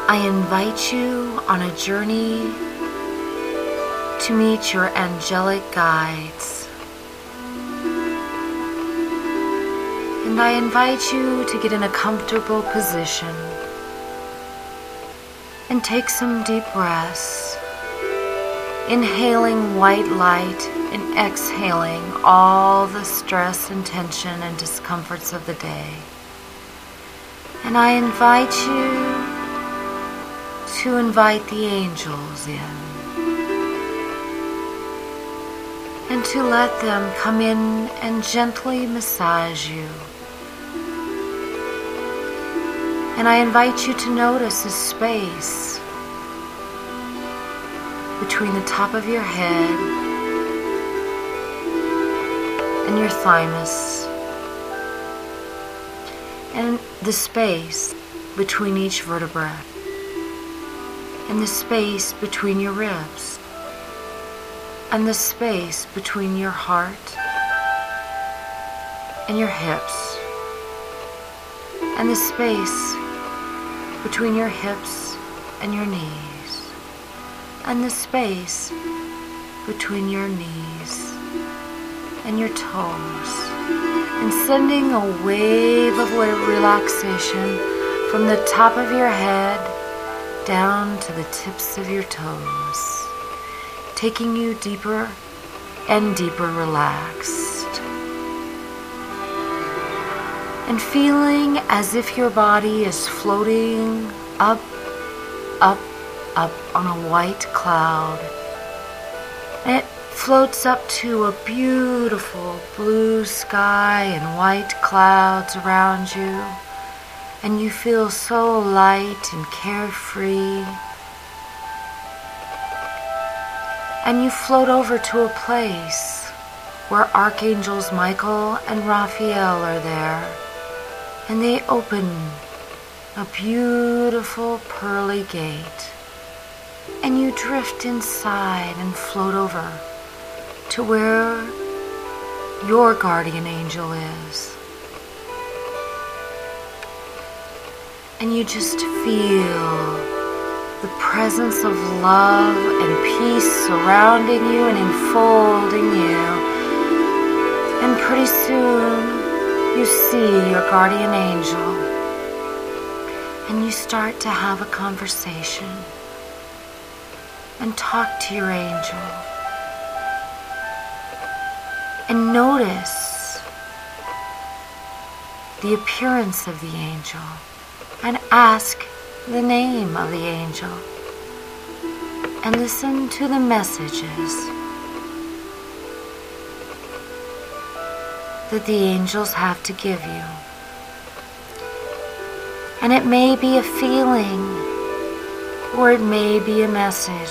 I invite you on a journey to meet your angelic guides. And I invite you to get in a comfortable position and take some deep breaths, inhaling white light and exhaling all the stress and tension and discomforts of the day. And I invite you to invite the angels in and to let them come in and gently massage you. And I invite you to notice a space between the top of your head and your thymus, and the space between each vertebra, and the space between your ribs, and the space between your heart and your hips, and the space between your hips and your knees, and the space between your knees and your toes, and sending a wave of relaxation from the top of your head down to the tips of your toes, taking you deeper and deeper relaxed, and feeling as if your body is floating up, up, up on a white cloud. And it floats up to a beautiful blue sky and white clouds around you, and you feel so light and carefree. And you float over to a place where Archangels Michael and Raphael are there, and they open a beautiful pearly gate, and you drift inside and float over to where your guardian angel is. And you just feel the presence of love and peace surrounding you and enfolding you. And pretty soon you see your guardian angel, and you start to have a conversation and talk to your angel, and notice the appearance of the angel, and ask the name of the angel, and listen to the messages that the angels have to give you. And it may be a feeling, or it may be a message,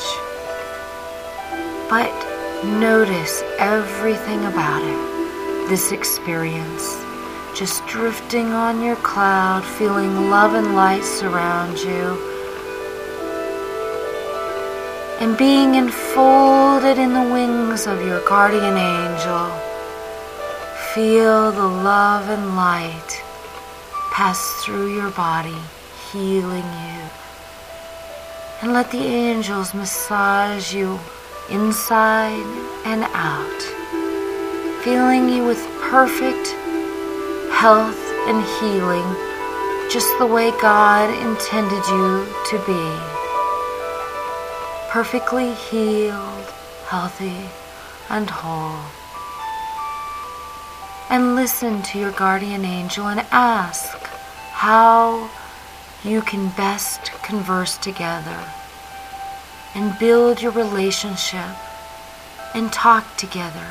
but notice everything about it, this experience. Just drifting on your cloud, feeling love and light surround you, and being enfolded in the wings of your guardian angel. Feel the love and light pass through your body, healing you. And let the angels massage you inside and out, filling you with perfect health and healing, just the way God intended you to be. Perfectly healed, healthy, and whole. And listen to your guardian angel and ask how you can best converse together and build your relationship and talk together.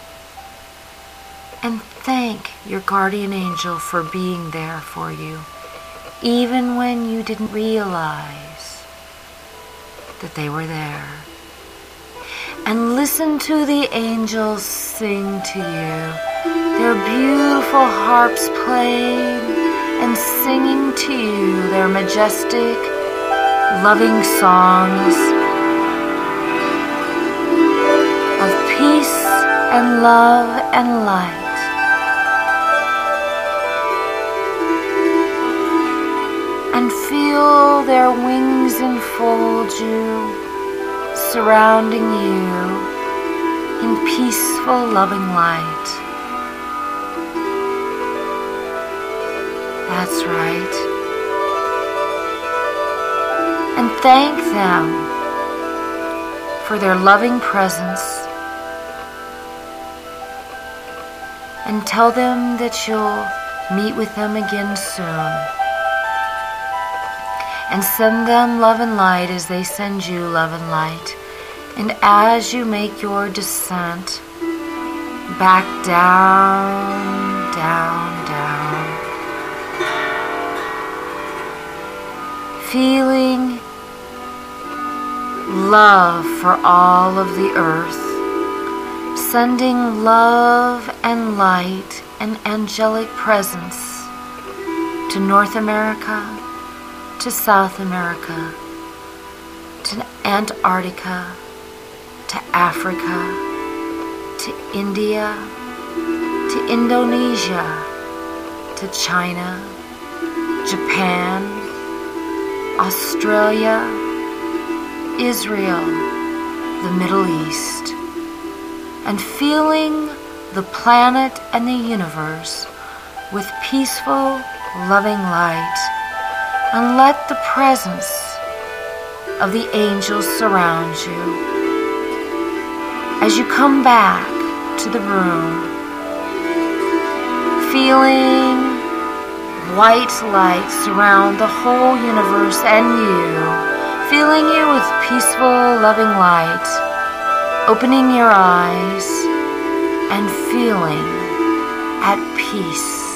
And thank your guardian angel for being there for you, even when you didn't realize that they were there. And listen to the angels sing to you, their beautiful harps playing and singing to you their majestic, loving songs of peace and love and light. and feel their wings enfold you, surrounding you in peaceful, loving light. That's right. And thank them for their loving presence, and tell them that you'll meet with them again soon. And send them love and light as they send you love and light. And as you make your descent back down, down, down, feeling love for all of the earth, sending love and light and angelic presence to North America, to South America, to Antarctica, to Africa, to India, to Indonesia, to China, Japan, Australia, Israel, the Middle East, and feeling the planet and the universe with peaceful, loving light, and let the presence of the angels surround you. As you come back to the room, feeling white light surround the whole universe and you, filling you with peaceful, loving light, opening your eyes and feeling at peace.